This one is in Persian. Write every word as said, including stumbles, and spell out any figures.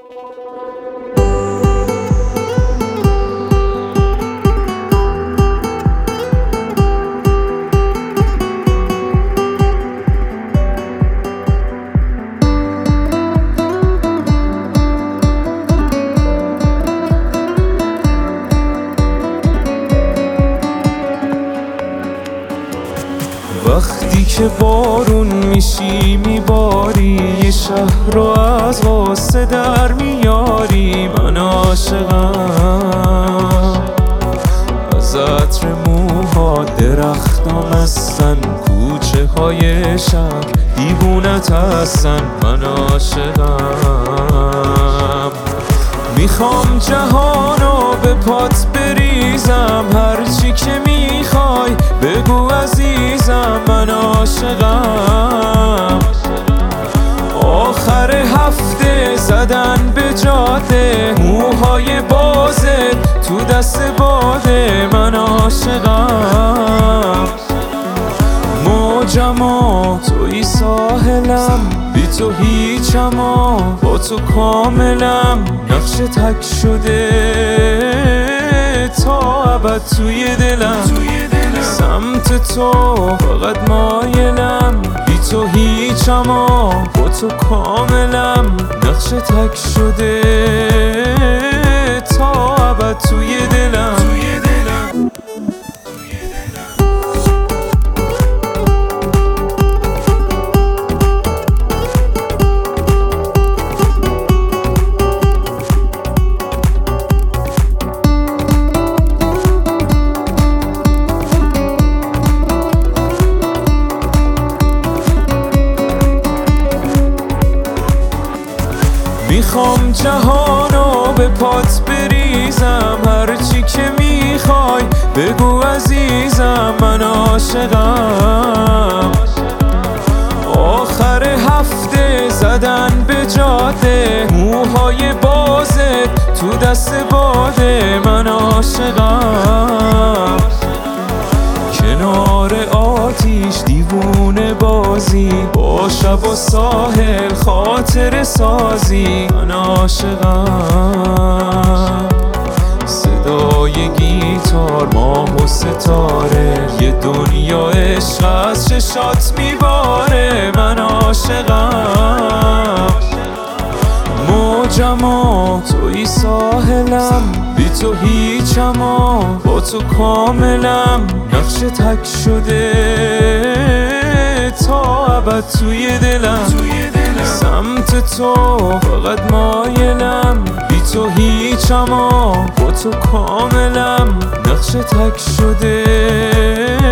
وقتی که بارون میشی میباری یه شهر رو از غصه در میاری، من عاشقم از عطر موهات، درختام هستن کوچه های شهر دیوونت هستن، من عاشقم. میخوام جهانو به پات بریزم، هرچی که میخوای بگو عزیزم، من عاشقم. آخر هفته زدن به جاده، موهای بازت تو دست باده، من عاشقم. موجم و توی ساحلم، بی تو هیچم و با تو کاملم، نقش تک شده تا ابد توی دلم، سمت تو فقط مایلم، بی تو هیچم و با تو کاملم، نقش تک شده تا ابد توی دلم. میخوام جهانو به پات بریزم، هرچی که میخوای بگو عزیزم، من عاشقم. آخر هفته زدن به جاده، موهای بازت تو دست باده، من عاشقم. کنار آتیش دیوونه بازی، با شب و ساحل خاطر سازی، من عاشقم. صدای گیتار، ماه و ستاره، یه دنیا عشق از چشات میباره، من عاشقم. موجم و توی ساحلم، بی تو هیچم و با تو کاملم، نقش تک شده تا ابد توی دلم، سمت تو فقط مایلم، بی تو هیچم و با تو کاملم، نقش تک شده